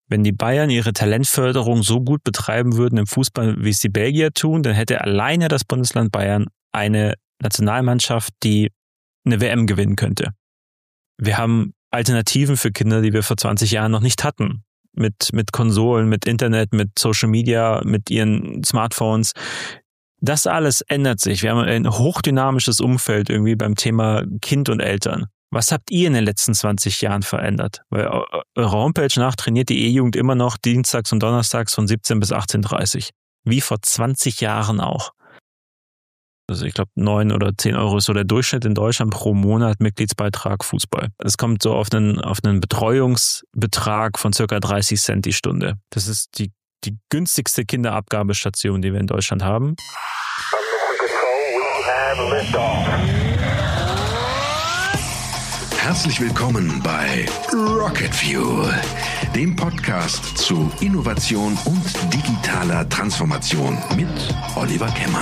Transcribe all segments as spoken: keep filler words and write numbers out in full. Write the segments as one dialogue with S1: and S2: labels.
S1: Wenn die Bayern ihre Talentförderung so gut betreiben würden im Fußball, wie es die Belgier tun, dann hätte alleine das Bundesland Bayern eine Nationalmannschaft, die eine W M gewinnen könnte. Wir haben Alternativen für Kinder, die wir vor zwanzig Jahren noch nicht hatten. Mit, mit Konsolen, mit Internet, mit Social Media, mit ihren Smartphones. Das alles ändert sich. Wir haben ein hochdynamisches Umfeld irgendwie beim Thema Kind und Eltern. Was habt ihr in den letzten zwanzig Jahren verändert? Weil eure Homepage nach trainiert die E-Jugend immer noch dienstags und donnerstags von siebzehn bis achtzehn Uhr dreißig. Wie vor zwanzig Jahren auch. Also ich glaube, neun oder zehn Euro ist so der Durchschnitt in Deutschland pro Monat Mitgliedsbeitrag Fußball. Es kommt so auf einen, auf einen Betreuungsbetrag von circa dreißig Cent die Stunde. Das ist die, die günstigste Kinderabgabestation, die wir in Deutschland haben.
S2: Herzlich willkommen bei Rocket Fuel, dem Podcast zu Innovation und digitaler Transformation mit Oliver Kemmern.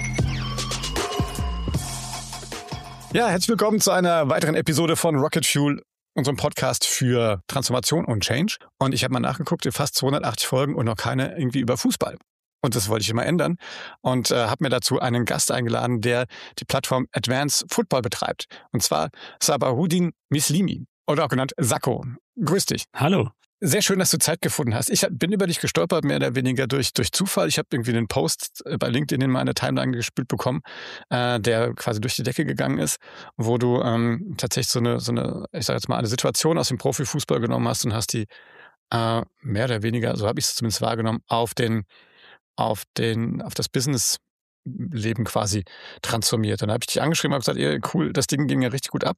S3: Ja, herzlich willkommen zu einer weiteren Episode von Rocket Fuel, unserem Podcast für Transformation und Change. Und ich habe mal nachgeguckt, in fast zweihundertachtzig Folgen und noch keine irgendwie über Fußball. Und das wollte ich immer ändern und äh, habe mir dazu einen Gast eingeladen, der die Plattform Advanced Football betreibt. Und zwar Sabahuddin Mislimi oder auch genannt Sakko. Grüß dich.
S1: Hallo.
S3: Sehr schön, dass du Zeit gefunden hast. Ich bin über dich gestolpert, mehr oder weniger durch, durch Zufall. Ich habe irgendwie einen Post bei LinkedIn in meine Timeline gespielt bekommen, äh, der quasi durch die Decke gegangen ist, wo du ähm, tatsächlich so eine, so eine, ich sage jetzt mal, eine Situation aus dem Profifußball genommen hast und hast die äh, mehr oder weniger, so habe ich es zumindest wahrgenommen, auf den auf den, auf das Businessleben quasi transformiert. Dann habe ich dich angeschrieben und gesagt, ey, cool, das Ding ging ja richtig gut ab.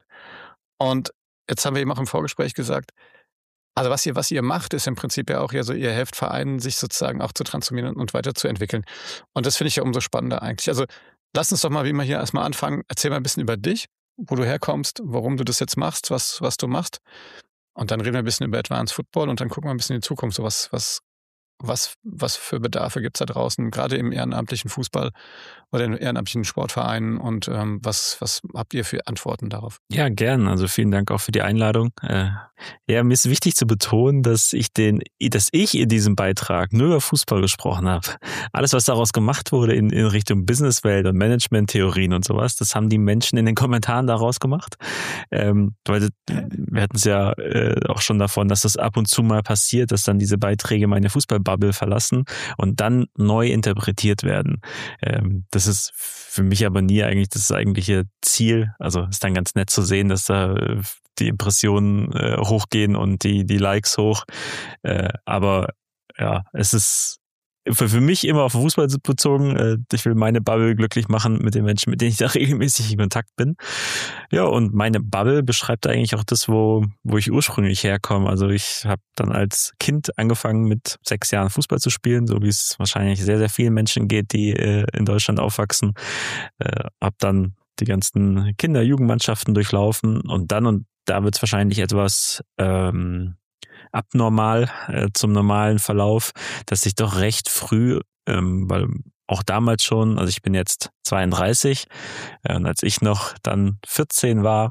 S3: Und jetzt haben wir eben auch im Vorgespräch gesagt, also was ihr, was ihr macht, ist im Prinzip ja auch ja so, ihr helft Vereinen, sich sozusagen auch zu transformieren und weiterzuentwickeln. Und das finde ich ja umso spannender eigentlich. Also lass uns doch mal wie immer hier erstmal anfangen. Erzähl mal ein bisschen über dich, wo du herkommst, warum du das jetzt machst, was, was du machst. Und dann reden wir ein bisschen über Advanced Football und dann gucken wir ein bisschen in die Zukunft, so was, was Was, was für Bedarfe gibt es da draußen, gerade im ehrenamtlichen Fußball oder in ehrenamtlichen Sportvereinen und ähm, was, was habt ihr für Antworten darauf?
S1: Ja, gern. Also vielen Dank auch für die Einladung. Äh, ja, mir ist wichtig zu betonen, dass ich den, dass ich in diesem Beitrag nur über Fußball gesprochen habe. Alles, was daraus gemacht wurde in, in Richtung Businesswelt und Management-Theorien und sowas, das haben die Menschen in den Kommentaren daraus gemacht. Ähm, weil wir hatten es ja äh, auch schon davon, dass das ab und zu mal passiert, dass dann diese Beiträge meine Fußballbubble verlassen und dann neu interpretiert werden. Ähm, das ist für mich aber nie eigentlich das eigentliche Ziel. Also ist dann ganz nett zu sehen, dass da die Impressionen äh, hochgehen und die, die Likes hoch. Äh, aber ja, es ist für, für mich immer auf Fußball bezogen. Äh, ich will meine Bubble glücklich machen mit den Menschen, mit denen ich da regelmäßig in Kontakt bin. Ja, und meine Bubble beschreibt eigentlich auch das, wo, wo ich ursprünglich herkomme. Also ich habe dann als Kind angefangen mit sechs Jahren Fußball zu spielen, so wie es wahrscheinlich sehr, sehr vielen Menschen geht, die äh, in Deutschland aufwachsen. Äh, habe dann die ganzen Kinder-Jugendmannschaften durchlaufen und dann, und da wird es wahrscheinlich etwas ähm, abnormal äh, zum normalen Verlauf, dass ich doch recht früh, ähm, weil auch damals schon, also ich bin jetzt zweiunddreißig äh, und als ich noch dann vierzehn war,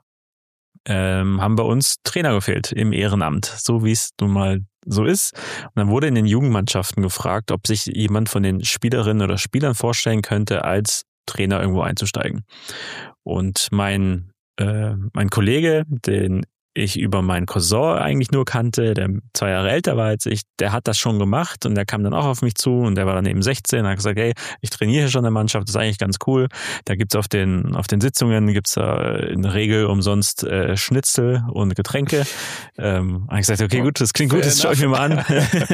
S1: ähm, haben bei uns Trainer gefehlt im Ehrenamt, so wie es nun mal so ist. Und dann wurde in den Jugendmannschaften gefragt, ob sich jemand von den Spielerinnen oder Spielern vorstellen könnte, als Trainer irgendwo einzusteigen. Und mein äh, mein Kollege, den ich über meinen Cousin eigentlich nur kannte, der zwei Jahre älter war als ich, der hat das schon gemacht und der kam dann auch auf mich zu und der war dann eben sechzehn und hat gesagt, hey, ich trainiere hier schon eine Mannschaft, das ist eigentlich ganz cool. Da gibt's auf den auf den Sitzungen gibt's da in der Regel umsonst äh, Schnitzel und Getränke. Ähm, habe ich gesagt, okay, gut, das klingt gut, das schaue ich mir mal an.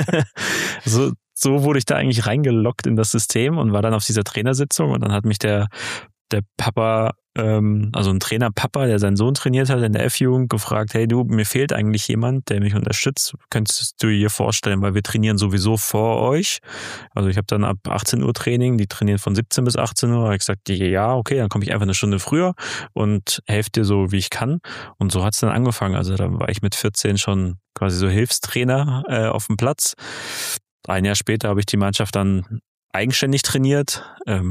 S1: so so wurde ich da eigentlich reingelockt in das System und war dann auf dieser Trainersitzung und dann hat mich der der Papa, ähm, also ein Trainer-Papa, der seinen Sohn trainiert hat in der F-Jugend, gefragt, hey du, mir fehlt eigentlich jemand, der mich unterstützt. Könntest du dir vorstellen, weil wir trainieren sowieso vor euch. Also ich habe dann ab achtzehn Uhr Training, die trainieren von siebzehn bis achtzehn Uhr. Da habe ich gesagt, ja, okay, dann komme ich einfach eine Stunde früher und helfe dir so, wie ich kann. Und so hat es dann angefangen. Also da war ich mit vierzehn schon quasi so Hilfstrainer äh, auf dem Platz. Ein Jahr später habe ich die Mannschaft dann eigenständig trainiert. Ähm,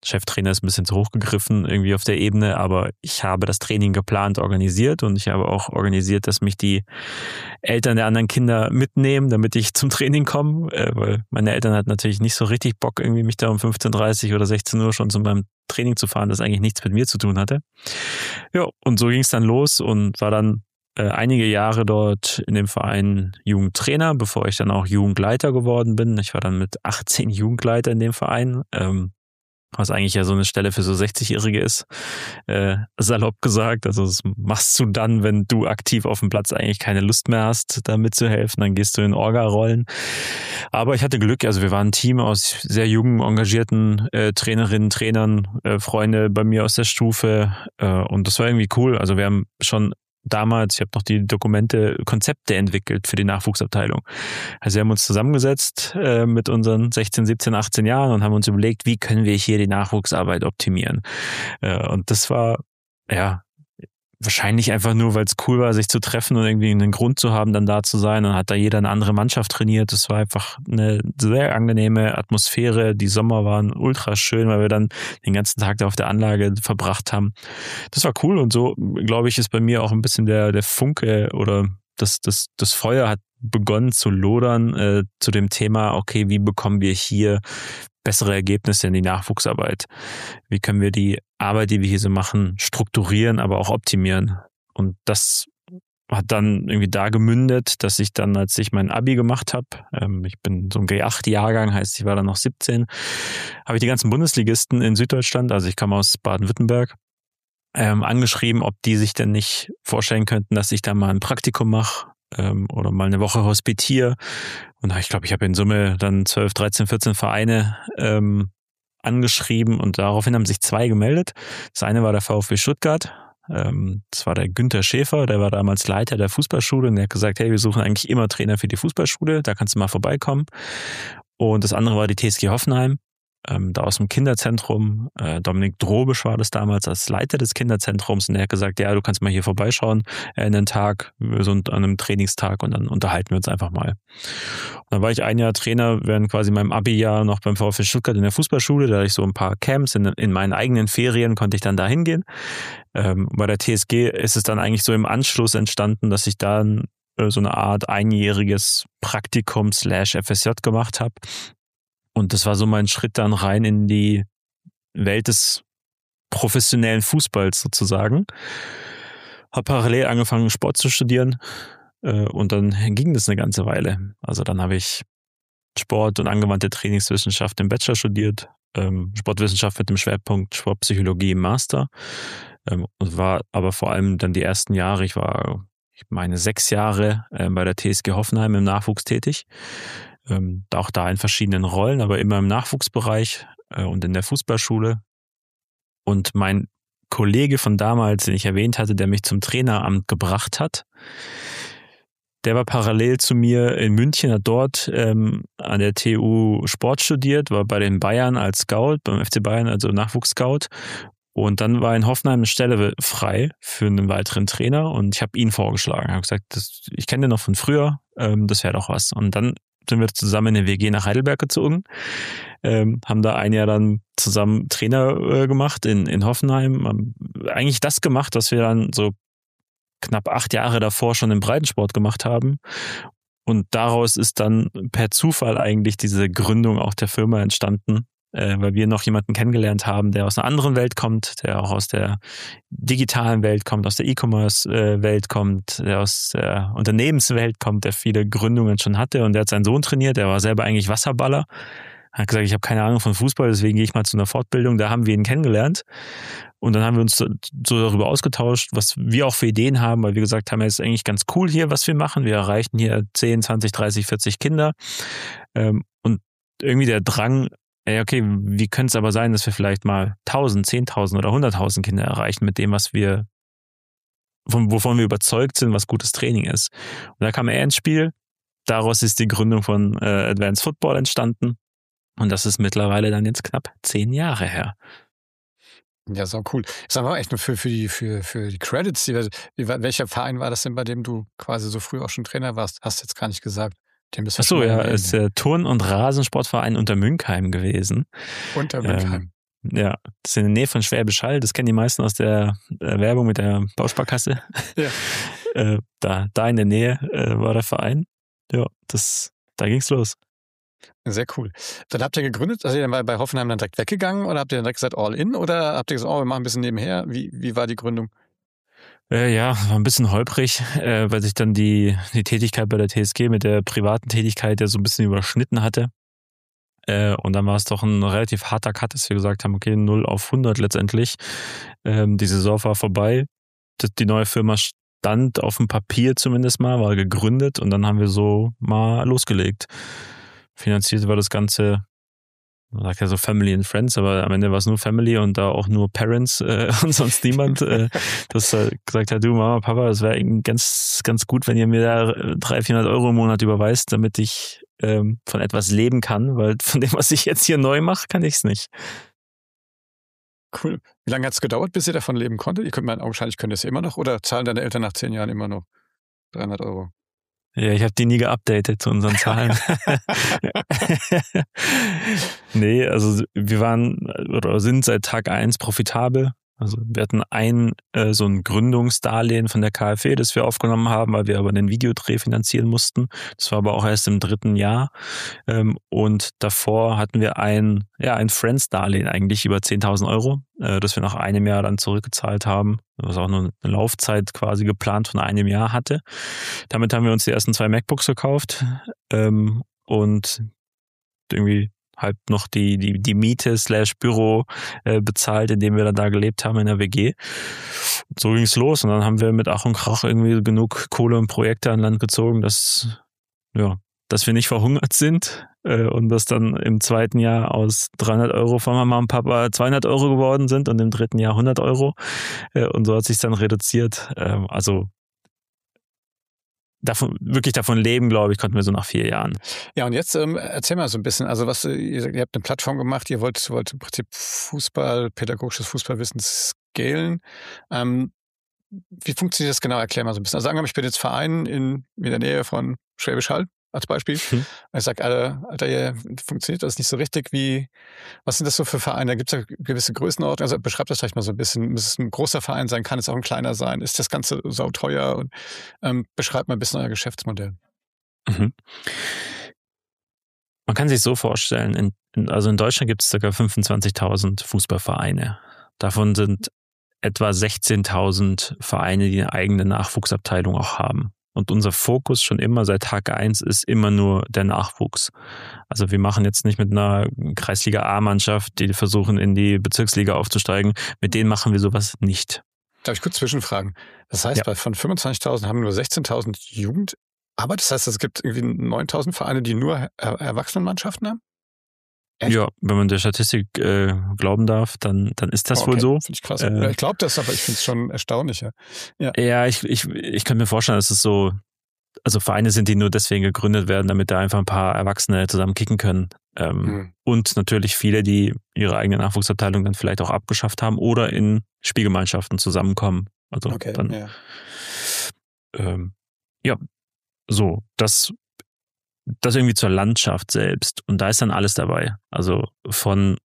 S1: Cheftrainer ist ein bisschen zu hoch gegriffen irgendwie auf der Ebene, aber ich habe das Training geplant, organisiert und ich habe auch organisiert, dass mich die Eltern der anderen Kinder mitnehmen, damit ich zum Training komme, äh, weil meine Eltern hatten natürlich nicht so richtig Bock, irgendwie mich da um fünfzehn Uhr dreißig oder sechzehn Uhr schon zu meinem Training zu fahren, das eigentlich nichts mit mir zu tun hatte. Ja, und so ging es dann los und war dann äh, einige Jahre dort in dem Verein Jugendtrainer, bevor ich dann auch Jugendleiter geworden bin. Ich war dann mit achtzehn Jugendleiter in dem Verein, ähm, was eigentlich ja so eine Stelle für so sechzigjährige ist, äh, salopp gesagt. Also das machst du dann, wenn du aktiv auf dem Platz eigentlich keine Lust mehr hast, da mitzuhelfen, dann gehst du in Orga-Rollen. Aber ich hatte Glück, also wir waren ein Team aus sehr jungen, engagierten äh, Trainerinnen, Trainern, äh, Freunde bei mir aus der Stufe äh, und das war irgendwie cool. Also wir haben schon damals, ich habe noch die Dokumente, Konzepte entwickelt für die Nachwuchsabteilung. Also wir haben uns zusammengesetzt äh, mit unseren sechzehn, siebzehn, achtzehn Jahren und haben uns überlegt, wie können wir hier die Nachwuchsarbeit optimieren. Äh, und das war, ja, wahrscheinlich einfach nur, weil es cool war, sich zu treffen und irgendwie einen Grund zu haben, dann da zu sein. Dann hat da jeder eine andere Mannschaft trainiert. Das war einfach eine sehr angenehme Atmosphäre. Die Sommer waren ultra schön, weil wir dann den ganzen Tag da auf der Anlage verbracht haben. Das war cool und so, glaube ich, ist bei mir auch ein bisschen der, der Funke oder das, das, das Feuer hat begonnen zu lodern äh, zu dem Thema, okay, wie bekommen wir hier bessere Ergebnisse in die Nachwuchsarbeit? Wie können wir die Arbeit, die wir hier so machen, strukturieren, aber auch optimieren? Und das hat dann irgendwie da gemündet, dass ich dann, als ich mein Abi gemacht habe, ähm, ich bin so ein G acht Jahrgang, heißt ich war dann noch siebzehn, habe ich die ganzen Bundesligisten in Süddeutschland, also ich komme aus Baden-Württemberg, ähm, angeschrieben, ob die sich denn nicht vorstellen könnten, dass ich da mal ein Praktikum mache ähm, oder mal eine Woche hospitiere. Und ich glaube, ich habe in Summe dann zwölf, dreizehn, vierzehn Vereine ähm, angeschrieben und daraufhin haben sich zwei gemeldet. Das eine war der VfB Stuttgart. Ähm, das war der Günther Schäfer, der war damals Leiter der Fußballschule und der hat gesagt, hey, wir suchen eigentlich immer Trainer für die Fußballschule, da kannst du mal vorbeikommen. Und das andere war die T S G Hoffenheim. Ähm, da aus dem Kinderzentrum, äh, Dominik Drobisch war das damals als Leiter des Kinderzentrums und er hat gesagt, ja, du kannst mal hier vorbeischauen äh, in einen Tag, so an einem Trainingstag und dann unterhalten wir uns einfach mal. Und dann war ich ein Jahr Trainer während quasi meinem Abi-Jahr noch beim VfB Stuttgart in der Fußballschule, da hatte ich so ein paar Camps, in, in meinen eigenen Ferien konnte ich dann da hingehen. Ähm, bei der T S G ist es dann eigentlich so im Anschluss entstanden, dass ich dann äh, so eine Art einjähriges Praktikum slash F S J gemacht habe. Und das war so mein Schritt dann rein in die Welt des professionellen Fußballs sozusagen. Habe parallel angefangen, Sport zu studieren äh, und dann ging das eine ganze Weile. Also dann habe ich Sport und angewandte Trainingswissenschaft im Bachelor studiert, ähm, Sportwissenschaft mit dem Schwerpunkt Sportpsychologie im Master ähm, und war aber vor allem dann die ersten Jahre, ich war, ich meine, sechs Jahre äh, bei der T S G Hoffenheim im Nachwuchs tätig. Ähm, auch da in verschiedenen Rollen, aber immer im Nachwuchsbereich äh, und in der Fußballschule. Und mein Kollege von damals, den ich erwähnt hatte, der mich zum Traineramt gebracht hat, der war parallel zu mir in München, hat dort ähm, an der T U Sport studiert, war bei den Bayern als Scout, beim F C Bayern, also Nachwuchsscout. Und dann war in Hoffenheim eine Stelle frei für einen weiteren Trainer und ich habe ihn vorgeschlagen. Ich habe gesagt, das, ich kenne den noch von früher, ähm, das wäre doch was. Und dann sind wir zusammen in eine W G nach Heidelberg gezogen, ähm, haben da ein Jahr dann zusammen Trainer äh, gemacht in, in Hoffenheim. Haben eigentlich das gemacht, was wir dann so knapp acht Jahre davor schon im Breitensport gemacht haben. Und daraus ist dann per Zufall eigentlich diese Gründung auch der Firma entstanden, äh, weil wir noch jemanden kennengelernt haben, der aus einer anderen Welt kommt, der auch aus der digitalen Welt kommt, aus der E-Commerce-Welt kommt, der aus der Unternehmenswelt kommt, der viele Gründungen schon hatte und der hat seinen Sohn trainiert, der war selber eigentlich Wasserballer. Er hat gesagt, ich habe keine Ahnung von Fußball, deswegen gehe ich mal zu einer Fortbildung. Da haben wir ihn kennengelernt und dann haben wir uns so darüber ausgetauscht, was wir auch für Ideen haben, weil wir gesagt haben, es ist eigentlich ganz cool hier, was wir machen. Wir erreichen hier zehn, zwanzig, dreißig, vierzig Kinder und irgendwie der Drang, ey, okay, wie könnte es aber sein, dass wir vielleicht mal tausend, zehntausend oder hunderttausend Kinder erreichen mit dem, was wir, wovon wir überzeugt sind, was gutes Training ist. Und da kam er ins Spiel. Daraus ist die Gründung von äh, Advanced Football entstanden. Und das ist mittlerweile dann jetzt knapp zehn Jahre her.
S3: Ja, so cool. Sag mal echt nur für, für, die, für, für die Credits. Die, welcher Verein war das denn, bei dem du quasi so früh auch schon Trainer warst? Hast du jetzt gar nicht gesagt.
S1: Ach so, ja, es ist der Turn- und Rasensportverein Untermünkheim gewesen.
S3: Untermünkheim.
S1: ja, das ist in der Nähe von Schwäbisch Hall. Das kennen die meisten aus der äh, Werbung mit der Bausparkasse.
S3: Ja.
S1: äh, da, da in der Nähe äh, war der Verein. Ja, das, da ging's los.
S3: Sehr cool. Dann habt ihr gegründet, also ihr bei Hoffenheim dann direkt weggegangen oder habt ihr dann direkt gesagt all in oder habt ihr gesagt, oh, wir machen ein bisschen nebenher? Wie, wie war die Gründung?
S1: Äh, ja, war ein bisschen holprig, äh, weil sich dann die, die Tätigkeit bei der T S G mit der privaten Tätigkeit ja so ein bisschen überschnitten hatte. Äh, und dann war es doch ein relativ harter Cut, dass wir gesagt haben, okay, null auf hundert letztendlich. Ähm, die Saison war vorbei. Das, die neue Firma stand auf dem Papier zumindest mal, war gegründet und dann haben wir so mal losgelegt. Finanziert war das Ganze, man sagt ja so Family and Friends, aber am Ende war es nur Family und da auch nur Parents äh, und sonst niemand, äh, das äh, gesagt hat, du Mama, Papa, das wäre ganz, ganz gut, wenn ihr mir da dreihundert, vierhundert Euro im Monat überweist, damit ich ähm, von etwas leben kann, weil von dem, was ich jetzt hier neu mache, kann ich es nicht.
S3: Cool. Wie lange hat es gedauert, bis ihr davon leben konntet? Ihr könnt mal augenscheinlich könnt ihr es immer noch oder zahlen deine Eltern nach zehn Jahren immer noch dreihundert Euro?
S1: Ja, ich habe die nie geupdatet zu unseren Zahlen. Nee, also wir waren oder sind seit Tag eins profitabel. Also wir hatten ein äh, so ein Gründungsdarlehen von der KfW, das wir aufgenommen haben, weil wir aber den Videodreh finanzieren mussten. Das war aber auch erst im dritten Jahr. Ähm, und davor hatten wir ein ja ein Friends-Darlehen eigentlich über zehntausend Euro, äh, das wir nach einem Jahr dann zurückgezahlt haben, was auch nur eine Laufzeit quasi geplant von einem Jahr hatte. Damit haben wir uns die ersten zwei MacBooks gekauft ähm, und irgendwie halb noch die die die Miete slash Büro äh, bezahlt, in dem wir dann da gelebt haben in der W G. So ging es los und dann haben wir mit Ach und Krach irgendwie genug Kohle und Projekte an Land gezogen, dass ja, dass wir nicht verhungert sind äh, und dass dann im zweiten Jahr aus dreihundert Euro von Mama und Papa zweihundert Euro geworden sind und im dritten Jahr hundert Euro äh, und so hat sich dann reduziert. Äh, also Davon, wirklich davon leben, glaube ich, konnten wir so nach vier Jahren.
S3: Ja, und jetzt ähm, erzähl mal so ein bisschen, also was, ihr, ihr habt eine Plattform gemacht, ihr wollt, wollt im Prinzip Fußball, pädagogisches Fußballwissen scalen. Ähm, wie funktioniert das genau? Erklär mal so ein bisschen. Also sagen wir mal, ich bin jetzt Verein in, in der Nähe von Schwäbisch Hall als Beispiel. Hm. Ich sage, Alter, Alter, ihr funktioniert das nicht so richtig. Wie, was sind das so für Vereine? Da gibt es ja gewisse Größenordnungen. Also beschreibt das vielleicht mal so ein bisschen. Muss es ein großer Verein sein? Kann es auch ein kleiner sein? Ist das Ganze sauteuer? Und ähm, beschreibt mal ein bisschen euer Geschäftsmodell.
S1: Mhm. Man kann sich so vorstellen, in, in, also in Deutschland gibt es ca. fünfundzwanzigtausend Fußballvereine. Davon sind etwa sechzehntausend Vereine, die eine eigene Nachwuchsabteilung auch haben. Und unser Fokus schon immer seit Tag eins ist immer nur der Nachwuchs. Also wir machen jetzt nicht mit einer Kreisliga A-Mannschaft, die versuchen in die Bezirksliga aufzusteigen. Mit denen machen wir sowas nicht.
S3: Darf ich kurz zwischenfragen? Das heißt, ja. bei von fünfundzwanzigtausend haben wir nur sechzehntausend Jugendarbeit. Das heißt, es gibt irgendwie neuntausend Vereine, die nur er- Erwachsenenmannschaften haben? Echt?
S1: Ja, wenn man der Statistik äh, glauben darf, dann, dann ist das
S3: okay.
S1: wohl so.
S3: Finde ich krass. Äh, ich glaube das, aber ich finde es schon erstaunlich. Ja,
S1: ja. ja ich, ich, ich kann mir vorstellen, dass es so, also Vereine sind, die nur deswegen gegründet werden, damit da einfach ein paar Erwachsene zusammen kicken können. Ähm, mhm. Und natürlich viele, die ihre eigene Nachwuchsabteilung dann vielleicht auch abgeschafft haben oder in Spielgemeinschaften zusammenkommen. Also
S3: okay,
S1: dann,
S3: ja.
S1: Ähm, ja, so, das das irgendwie zur Landschaft selbst. Und da ist dann alles dabei. Also von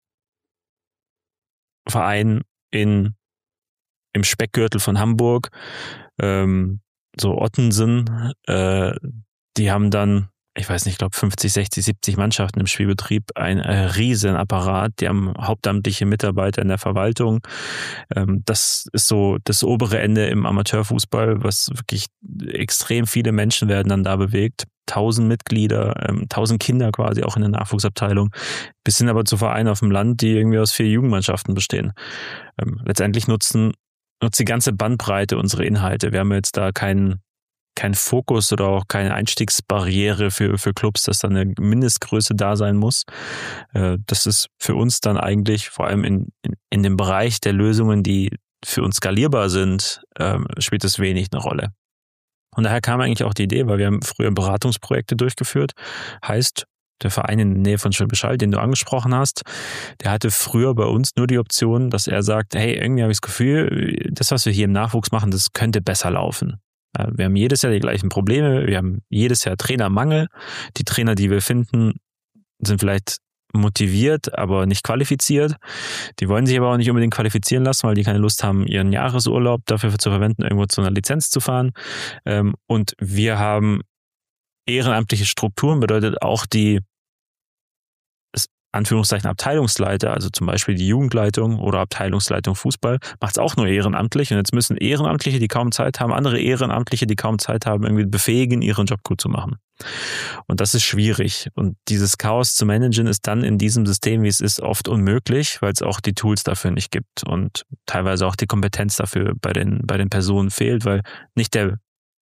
S1: Verein in, im Speckgürtel von Hamburg, ähm, so Ottensen, äh, die haben dann, ich weiß nicht, ich glaube fünfzig, sechzig, siebzig Mannschaften im Spielbetrieb, ein äh, riesen Apparat, die haben hauptamtliche Mitarbeiter in der Verwaltung. Ähm, das ist so das obere Ende im Amateurfußball, was wirklich extrem viele Menschen werden dann da bewegt. Tausend Mitglieder, ähm, tausend Kinder quasi auch in der Nachwuchsabteilung, bis hin aber zu Vereinen auf dem Land, die irgendwie aus vier Jugendmannschaften bestehen. Ähm, letztendlich nutzen, nutzt die ganze Bandbreite unsere Inhalte. Wir haben jetzt da keinen kein Fokus oder auch keine Einstiegsbarriere für, für Clubs, dass da eine Mindestgröße da sein muss. Äh, das ist für uns dann eigentlich vor allem in, in, in dem Bereich der Lösungen, die für uns skalierbar sind, äh, spielt es wenig eine Rolle. Und daher kam eigentlich auch die Idee, weil wir haben früher Beratungsprojekte durchgeführt. Heißt, der Verein in der Nähe von Schwäbisch Hall, den du angesprochen hast, der hatte früher bei uns nur die Option, dass er sagt, hey, irgendwie habe ich das Gefühl, das, was wir hier im Nachwuchs machen, das könnte besser laufen. Wir haben jedes Jahr die gleichen Probleme, wir haben jedes Jahr Trainermangel. Die Trainer, die wir finden, sind vielleicht motiviert, aber nicht qualifiziert. Die wollen sich aber auch nicht unbedingt qualifizieren lassen, weil die keine Lust haben, ihren Jahresurlaub dafür zu verwenden, irgendwo zu einer Lizenz zu fahren. Und wir haben ehrenamtliche Strukturen, bedeutet auch die Anführungszeichen Abteilungsleiter, also zum Beispiel die Jugendleitung oder Abteilungsleitung Fußball, macht es auch nur ehrenamtlich. Und jetzt müssen Ehrenamtliche, die kaum Zeit haben, andere Ehrenamtliche, die kaum Zeit haben, irgendwie befähigen, ihren Job gut zu machen. Und das ist schwierig. Und dieses Chaos zu managen ist dann in diesem System, wie es ist, oft unmöglich, weil es auch die Tools dafür nicht gibt und teilweise auch die Kompetenz dafür bei den, bei den Personen fehlt, weil nicht der,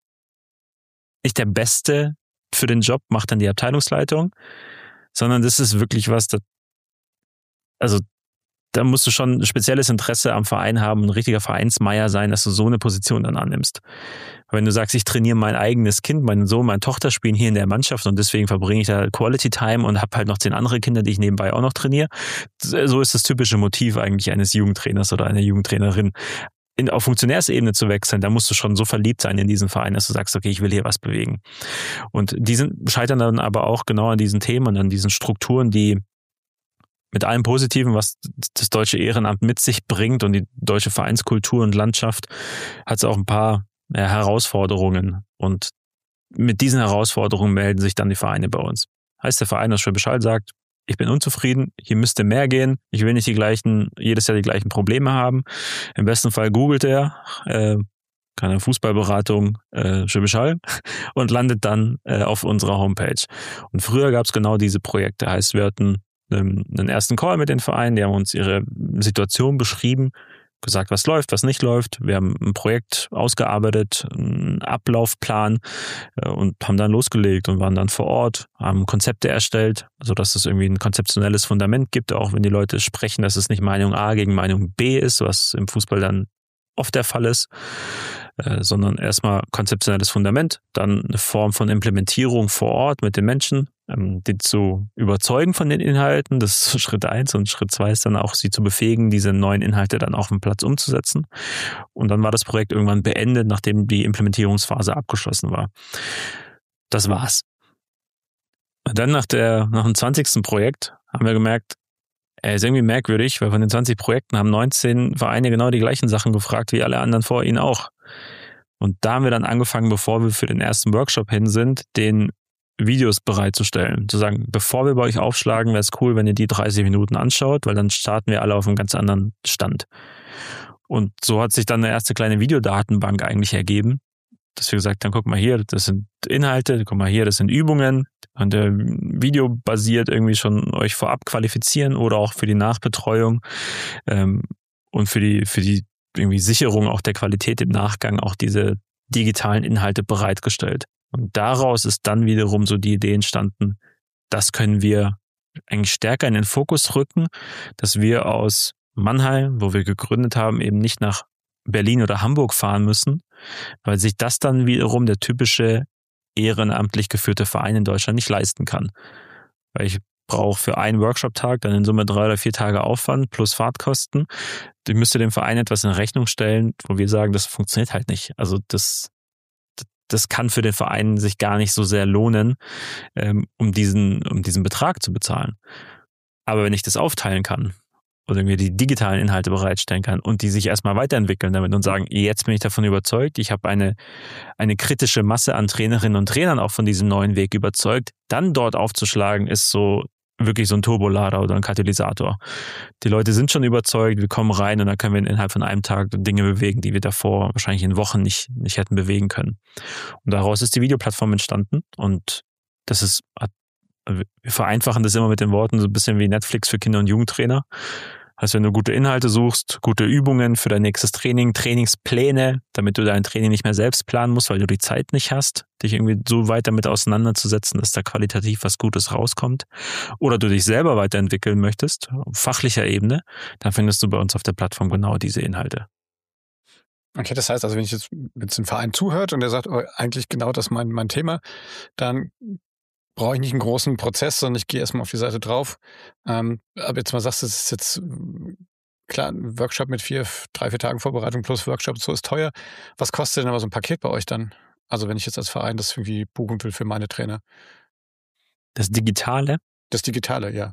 S1: nicht der Beste für den Job macht dann die Abteilungsleitung, sondern das ist wirklich was, das, also da musst du schon ein spezielles Interesse am Verein haben, ein richtiger Vereinsmeier sein, dass du so eine Position dann annimmst. Wenn du sagst, ich trainiere mein eigenes Kind, meinen Sohn, meine Tochter spielen hier in der Mannschaft und deswegen verbringe ich da Quality Time und habe halt noch zehn andere Kinder, die ich nebenbei auch noch trainiere. So ist das typische Motiv eigentlich eines Jugendtrainers oder einer Jugendtrainerin. In, auf Funktionärsebene zu wechseln, da musst du schon so verliebt sein in diesen Verein, dass du sagst, okay, ich will hier was bewegen. Und die sind, scheitern dann aber auch genau an diesen Themen und an diesen Strukturen, die mit allem Positiven, was das deutsche Ehrenamt mit sich bringt und die deutsche Vereinskultur und Landschaft, hat es auch ein paar ja, Herausforderungen. Und mit diesen Herausforderungen melden sich dann die Vereine bei uns. Heißt, der Verein aus Schwäbisch Hall sagt, ich bin unzufrieden, hier müsste mehr gehen, ich will nicht die gleichen, jedes Jahr die gleichen Probleme haben. Im besten Fall googelt er, äh, keine Fußballberatung, äh, Schwäbisch Hall und landet dann äh, auf unserer Homepage. Und früher gab es genau diese Projekte, heißt, wir hatten ähm, einen ersten Call mit den Vereinen, die haben uns ihre Situation beschrieben, gesagt, was läuft, was nicht läuft. Wir haben ein Projekt ausgearbeitet, einen Ablaufplan äh, und haben dann losgelegt und waren dann vor Ort, haben Konzepte erstellt, sodass es irgendwie ein konzeptionelles Fundament gibt, auch wenn die Leute sprechen, dass es nicht Meinung A gegen Meinung B ist, was im Fußball dann oft der Fall ist, äh, sondern erstmal konzeptionelles Fundament, dann eine Form von Implementierung vor Ort mit den Menschen, ähm, die zu überzeugen von den Inhalten, das ist Schritt eins, und Schritt zwei ist dann auch, sie zu befähigen, diese neuen Inhalte dann auf dem Platz umzusetzen. Und dann war das Projekt irgendwann beendet, nachdem die Implementierungsphase abgeschlossen war. Das war's. Und dann nach der, nach dem zwanzigsten Projekt haben wir gemerkt, er ist irgendwie merkwürdig, weil von den zwanzig Projekten haben neunzehn Vereine genau die gleichen Sachen gefragt, wie alle anderen vor ihnen auch. Und da haben wir dann angefangen, bevor wir für den ersten Workshop hin sind, den Videos bereitzustellen. Zu sagen, bevor wir bei euch aufschlagen, wäre es cool, wenn ihr die dreißig Minuten anschaut, weil dann starten wir alle auf einem ganz anderen Stand. Und so hat sich dann eine erste kleine Videodatenbank eigentlich ergeben, dass wir gesagt haben, guck mal hier, das sind Inhalte, guck mal hier, das sind Übungen. Und der Video basiert irgendwie schon euch vorab qualifizieren oder auch für die Nachbetreuung ähm, und für die für die irgendwie Sicherung auch der Qualität im Nachgang auch diese digitalen Inhalte bereitgestellt. Und daraus ist dann wiederum so die Idee entstanden, das können wir eigentlich stärker in den Fokus rücken, dass wir aus Mannheim, wo wir gegründet haben, eben nicht nach Berlin oder Hamburg fahren müssen, weil sich das dann wiederum der typische ehrenamtlich geführte Verein in Deutschland nicht leisten kann. Weil ich brauche für einen Workshop-Tag dann in Summe drei oder vier Tage Aufwand plus Fahrtkosten. Ich müsste dem Verein etwas in Rechnung stellen, wo wir sagen, das funktioniert halt nicht. Also das, das kann für den Verein sich gar nicht so sehr lohnen, um diesen, um diesen Betrag zu bezahlen. Aber wenn ich das aufteilen kann, oder mir die digitalen Inhalte bereitstellen kann und die sich erstmal weiterentwickeln damit und sagen, jetzt bin ich davon überzeugt, ich habe eine, eine kritische Masse an Trainerinnen und Trainern auch von diesem neuen Weg überzeugt, dann dort aufzuschlagen, ist so wirklich so ein Turbolader oder ein Katalysator. Die Leute sind schon überzeugt, wir kommen rein und dann können wir innerhalb von einem Tag Dinge bewegen, die wir davor wahrscheinlich in Wochen nicht, nicht hätten bewegen können. Und daraus ist die Videoplattform entstanden und das ist, wir vereinfachen das immer mit den Worten so ein bisschen wie Netflix für Kinder- und Jugendtrainer. Also wenn du gute Inhalte suchst, gute Übungen für dein nächstes Training, Trainingspläne, damit du dein Training nicht mehr selbst planen musst, weil du die Zeit nicht hast, dich irgendwie so weit damit auseinanderzusetzen, dass da qualitativ was Gutes rauskommt. Oder du dich selber weiterentwickeln möchtest, auf fachlicher Ebene, dann findest du bei uns auf der Plattform genau diese Inhalte.
S3: Okay, das heißt also, wenn ich jetzt, wenn jetzt ein Verein zuhört und der sagt, oh, eigentlich genau das ist mein, mein Thema, dann brauche ich nicht einen großen Prozess, sondern ich gehe erstmal auf die Seite drauf. Ähm, aber jetzt mal sagst du, es ist jetzt klar, ein Workshop mit vier, drei, vier Tagen Vorbereitung plus Workshop, so ist teuer. Was kostet denn aber so ein Paket bei euch dann? Also wenn ich jetzt als Verein das irgendwie buchen will für meine Trainer.
S1: Das Digitale?
S3: Das Digitale, ja.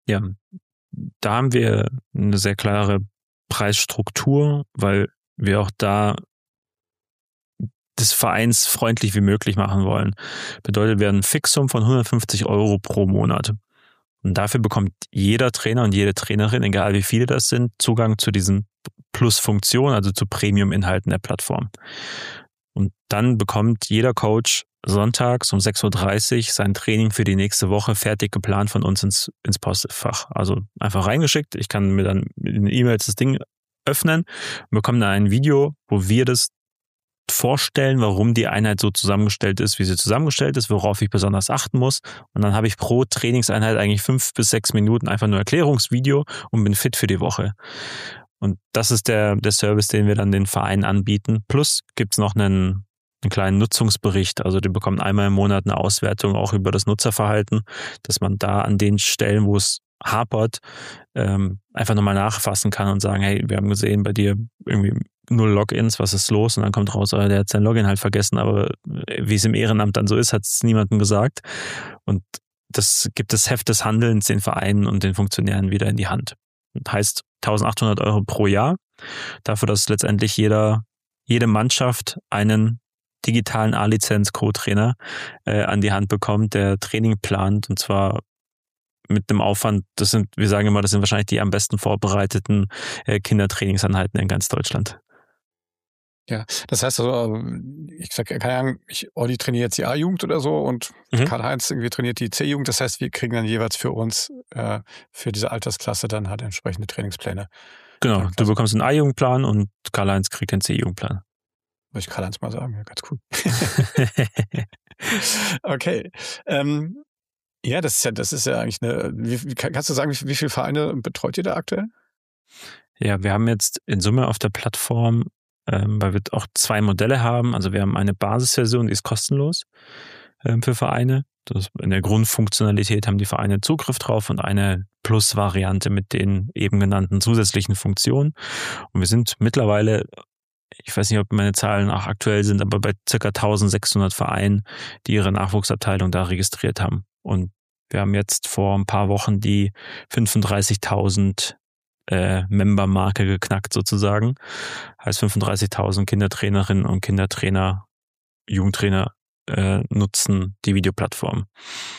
S1: Ja, da haben wir eine sehr klare Preisstruktur, weil wir auch da des Vereins freundlich wie möglich machen wollen. Bedeutet, wir haben ein Fixum von hundertfünfzig Euro pro Monat. Und dafür bekommt jeder Trainer und jede Trainerin, egal wie viele das sind, Zugang zu diesen Plus-Funktionen, also zu Premium-Inhalten der Plattform. Und dann bekommt jeder Coach sonntags um sechs Uhr dreißig sein Training für die nächste Woche fertig geplant von uns ins, ins Postfach. Also einfach reingeschickt. Ich kann mir dann in E-Mails das Ding öffnen und bekomme dann ein Video, wo wir das vorstellen, warum die Einheit so zusammengestellt ist, wie sie zusammengestellt ist, worauf ich besonders achten muss. Und dann habe ich pro Trainingseinheit eigentlich fünf bis sechs Minuten einfach nur Erklärungsvideo und bin fit für die Woche. Und das ist der, der Service, den wir dann den Vereinen anbieten. Plus gibt's noch einen, einen kleinen Nutzungsbericht. Also die bekommen einmal im Monat eine Auswertung auch über das Nutzerverhalten, dass man da an den Stellen, wo es hapert, ähm, einfach nochmal nachfassen kann und sagen, hey, wir haben gesehen, bei dir irgendwie null Logins, was ist los? Und dann kommt raus, der hat sein Login halt vergessen, aber wie es im Ehrenamt dann so ist, hat es niemandem gesagt. Und das gibt das Heft des Handelns den Vereinen und den Funktionären wieder in die Hand. Das heißt eintausendachthundert Euro pro Jahr, dafür, dass letztendlich jeder, jede Mannschaft einen digitalen A-Lizenz-Co-Trainer äh, an die Hand bekommt, der Training plant, und zwar mit dem Aufwand, das sind, wir sagen immer, das sind wahrscheinlich die am besten vorbereiteten äh, Kindertrainingseinheiten in ganz Deutschland.
S3: Ja, das heißt also, ich sag, keine Ahnung, ich, Olli trainiert jetzt die A-Jugend oder so und mhm. Karl-Heinz irgendwie trainiert die C-Jugend. Das heißt, wir kriegen dann jeweils für uns, äh, für diese Altersklasse dann halt entsprechende Trainingspläne.
S1: Genau, du bekommst einen A-Jugendplan und Karl-Heinz kriegt einen C-Jugendplan.
S3: Muss ich Karl-Heinz mal sagen, ja, ganz cool. Okay. Ähm, ja, das ist ja, das ist ja eigentlich eine, wie, kannst du sagen, wie, wie viele Vereine betreut ihr da aktuell?
S1: Ja, wir haben jetzt in Summe auf der Plattform, ähm, weil wir auch zwei Modelle haben. Also wir haben eine Basisversion, die ist kostenlos ähm, für Vereine. Das, in der Grundfunktionalität haben die Vereine Zugriff drauf und eine Plus-Variante mit den eben genannten zusätzlichen Funktionen. Und wir sind mittlerweile, ich weiß nicht, ob meine Zahlen auch aktuell sind, aber bei ca. eintausendsechshundert Vereinen, die ihre Nachwuchsabteilung da registriert haben. Und wir haben jetzt vor ein paar Wochen die fünfunddreißigtausend äh, Member-Marke geknackt sozusagen. Heißt fünfunddreißigtausend Kindertrainerinnen und Kindertrainer, Jugendtrainer äh, nutzen die Videoplattform.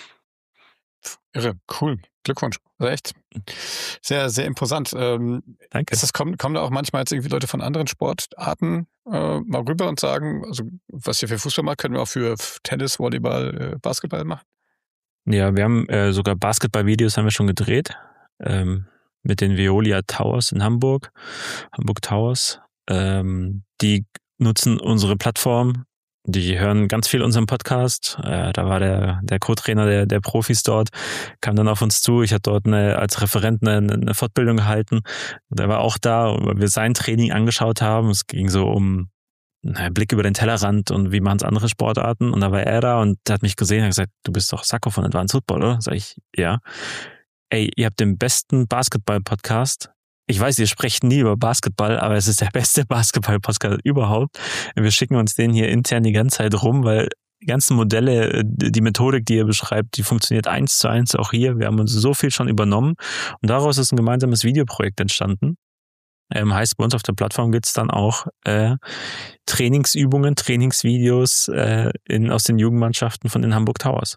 S3: Irre, cool. Glückwunsch. Also echt sehr, sehr imposant. Ähm,
S1: Danke.
S3: Ist das, kommen, kommen da auch manchmal jetzt irgendwie Leute von anderen Sportarten äh, mal rüber und sagen, also was ihr für Fußball macht, können wir auch für Tennis, Volleyball, äh, Basketball machen?
S1: Ja, wir haben äh, sogar Basketball-Videos haben wir schon gedreht. Ähm, mit den Veolia Towers in Hamburg, Hamburg Towers. Ähm, die nutzen unsere Plattform. Die hören ganz viel unseren Podcast. Äh, da war der, der Co-Trainer der, der Profis dort, kam dann auf uns zu. Ich habe dort eine, als Referent eine, eine Fortbildung gehalten. Der war auch da, weil wir sein Training angeschaut haben. Es ging so um einen Blick über den Tellerrand und wie machen es andere Sportarten. Und da war er da und der hat mich gesehen und hat gesagt, du bist doch Sacco von Advanced Football, oder? Sag ich, ja. Ey, ihr habt den besten Basketball-Podcast. Ich weiß, ihr sprecht nie über Basketball, aber es ist der beste Basketball-Podcast überhaupt. Wir schicken uns den hier intern die ganze Zeit rum, weil die ganzen Modelle, die Methodik, die ihr beschreibt, die funktioniert eins zu eins auch hier. Wir haben uns so viel schon übernommen und daraus ist ein gemeinsames Videoprojekt entstanden. Ähm, heißt, bei uns auf der Plattform gibt's dann auch äh, Trainingsübungen, Trainingsvideos äh, in, aus den Jugendmannschaften von den Hamburg Towers.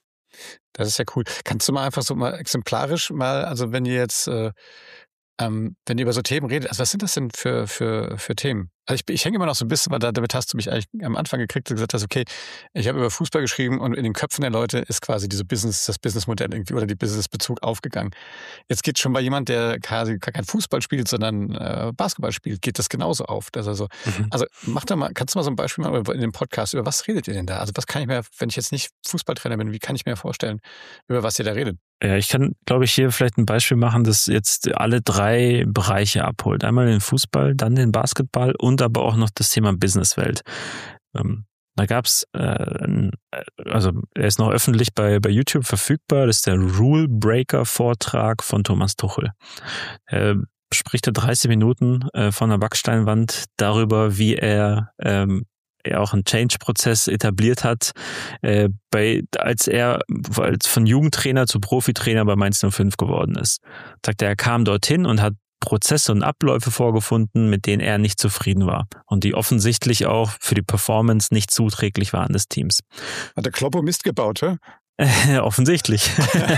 S3: Das ist ja cool. Kannst du mal einfach so mal exemplarisch mal, also wenn ihr jetzt, äh, ähm, wenn ihr über so Themen redet, also was sind das denn für, für, für Themen? Also ich, ich hänge immer noch so ein bisschen, weil da, damit hast du mich eigentlich am Anfang gekriegt und gesagt hast, okay, ich habe über Fußball geschrieben und in den Köpfen der Leute ist quasi diese Business, das Businessmodell irgendwie oder die Businessbezug aufgegangen. Jetzt geht schon bei jemand, der quasi gar kein Fußball spielt, sondern äh, Basketball spielt, geht das genauso auf. Das also, mhm. also mach da mal, kannst du mal so ein Beispiel machen in dem Podcast, über was redet ihr denn da? Also was kann ich mir, wenn ich jetzt nicht Fußballtrainer bin, wie kann ich mir vorstellen, über was ihr da redet?
S1: Ja, ich kann, glaube ich, hier vielleicht ein Beispiel machen, das jetzt alle drei Bereiche abholt. Einmal den Fußball, dann den Basketball und aber auch noch das Thema Businesswelt. Ähm, da gab's, äh, also er ist noch öffentlich bei, bei YouTube verfügbar, das ist der Rule Breaker Vortrag von Thomas Tuchel. Er spricht da dreißig Minuten äh, von der Backsteinwand darüber, wie er ähm, ja auch einen Change-Prozess etabliert hat, äh, bei, als er als von Jugendtrainer zu Profitrainer bei Mainz null fünf geworden ist. Sagt er, er kam dorthin und hat Prozesse und Abläufe vorgefunden, mit denen er nicht zufrieden war und die offensichtlich auch für die Performance nicht zuträglich waren des Teams.
S3: Hat der Kloppo Mist gebaut, hä?
S1: Offensichtlich.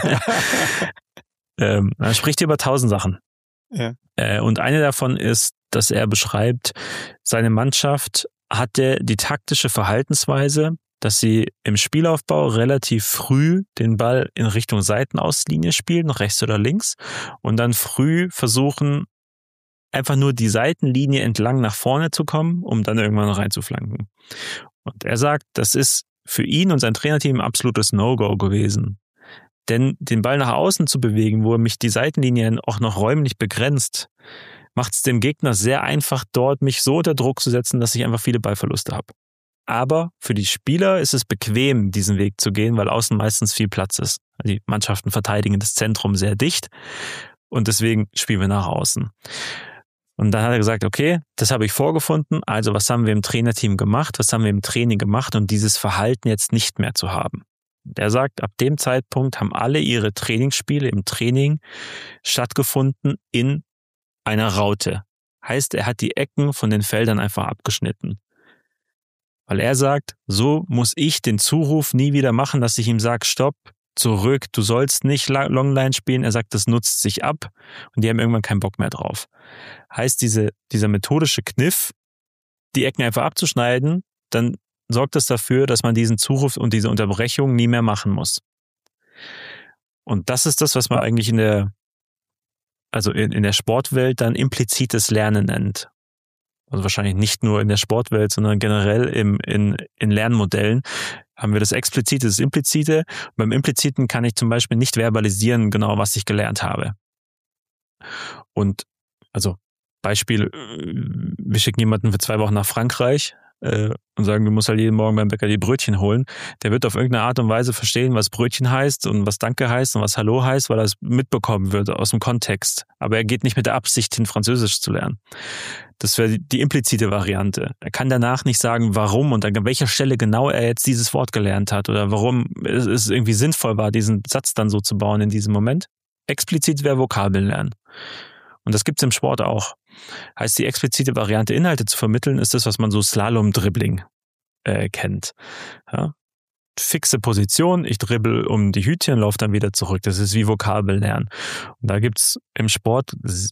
S1: ähm, er spricht über tausend Sachen.
S3: Ja.
S1: Äh, und eine davon ist, dass er beschreibt, seine Mannschaft hatte die taktische Verhaltensweise, dass sie im Spielaufbau relativ früh den Ball in Richtung Seitenauslinie spielen, rechts oder links, und dann früh versuchen, einfach nur die Seitenlinie entlang nach vorne zu kommen, um dann irgendwann reinzuflanken. Und er sagt, das ist für ihn und sein Trainerteam ein absolutes No-Go gewesen. Denn den Ball nach außen zu bewegen, wo er mich die Seitenlinie auch noch räumlich begrenzt, macht es dem Gegner sehr einfach, dort mich so unter Druck zu setzen, dass ich einfach viele Ballverluste habe. Aber für die Spieler ist es bequem, diesen Weg zu gehen, weil außen meistens viel Platz ist. Die Mannschaften verteidigen das Zentrum sehr dicht und deswegen spielen wir nach außen. Und dann hat er gesagt, okay, das habe ich vorgefunden, also was haben wir im Trainerteam gemacht, was haben wir im Training gemacht, um dieses Verhalten jetzt nicht mehr zu haben. Der sagt, ab dem Zeitpunkt haben alle ihre Trainingsspiele im Training stattgefunden in einer Raute. Heißt, er hat die Ecken von den Feldern einfach abgeschnitten. Weil er sagt, so muss ich den Zuruf nie wieder machen, dass ich ihm sage, stopp, zurück, du sollst nicht Longline spielen. Er sagt, das nutzt sich ab und die haben irgendwann keinen Bock mehr drauf. Heißt, diese, dieser methodische Kniff, die Ecken einfach abzuschneiden, dann sorgt das dafür, dass man diesen Zuruf und diese Unterbrechung nie mehr machen muss. Und das ist das, was man eigentlich in der, also in, in der Sportwelt dann implizites Lernen nennt. Also wahrscheinlich nicht nur in der Sportwelt, sondern generell im, in, in Lernmodellen haben wir das Explizite, das Implizite. Beim Impliziten kann ich zum Beispiel nicht verbalisieren, genau was ich gelernt habe. Und also Beispiel, wir schicken jemanden für zwei Wochen nach Frankreich äh, und sagen, du musst halt jeden Morgen beim Bäcker die Brötchen holen. Der wird auf irgendeine Art und Weise verstehen, was Brötchen heißt und was Danke heißt und was Hallo heißt, weil er es mitbekommen wird aus dem Kontext. Aber er geht nicht mit der Absicht hin, Französisch zu lernen. Das wäre die implizite Variante. Er kann danach nicht sagen, warum und an welcher Stelle genau er jetzt dieses Wort gelernt hat oder warum es irgendwie sinnvoll war, diesen Satz dann so zu bauen in diesem Moment. Explizit wäre Vokabeln lernen. Und das gibt es im Sport auch. Heißt, die explizite Variante, Inhalte zu vermitteln, ist das, was man so Slalom-Dribbling äh, kennt. Ja? Fixe Position, ich dribbel um die Hütchen, laufe dann wieder zurück. Das ist wie Vokabeln lernen. Und da gibt es im Sport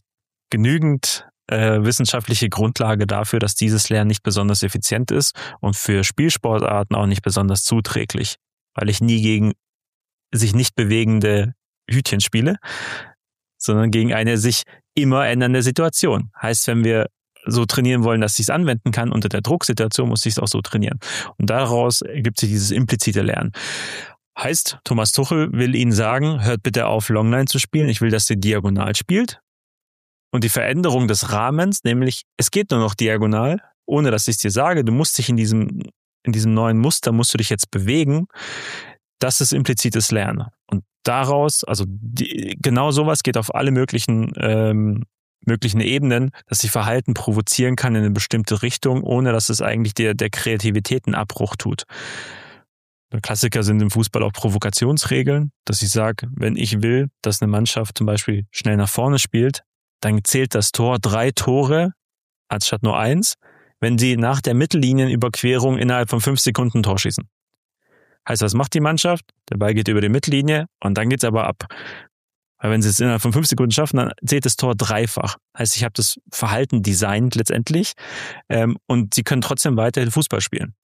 S1: genügend äh, wissenschaftliche Grundlage dafür, dass dieses Lernen nicht besonders effizient ist und für Spielsportarten auch nicht besonders zuträglich, weil ich nie gegen sich nicht bewegende Hütchen spiele, sondern gegen eine sich immer ändernde Situation. Heißt, wenn wir so trainieren wollen, dass ich es anwenden kann unter der Drucksituation, muss ich es auch so trainieren. Und daraus ergibt sich dieses implizite Lernen. Heißt, Thomas Tuchel will Ihnen sagen, hört bitte auf, Longline zu spielen. Ich will, dass ihr diagonal spielt. Und die Veränderung des Rahmens, nämlich es geht nur noch diagonal, ohne dass ich es dir sage, du musst dich in diesem, in diesem neuen Muster, musst du dich jetzt bewegen. Das ist implizites Lernen. Und daraus, also die, genau sowas geht auf alle möglichen, ähm, möglichen Ebenen, dass ich Verhalten provozieren kann in eine bestimmte Richtung, ohne dass es eigentlich der, der Kreativität einen Abbruch tut. Der Klassiker sind im Fußball auch Provokationsregeln, dass ich sage, wenn ich will, dass eine Mannschaft zum Beispiel schnell nach vorne spielt, dann zählt das Tor drei Tore anstatt nur eins, wenn sie nach der Mittellinienüberquerung innerhalb von fünf Sekunden ein Tor schießen. Heißt, was macht die Mannschaft? Der Ball geht über die Mittellinie und dann geht's aber ab. Weil wenn sie es innerhalb von fünf Sekunden schaffen, dann zählt das Tor dreifach. Heißt, ich habe das Verhalten designt letztendlich ähm, und sie können trotzdem weiterhin Fußball spielen.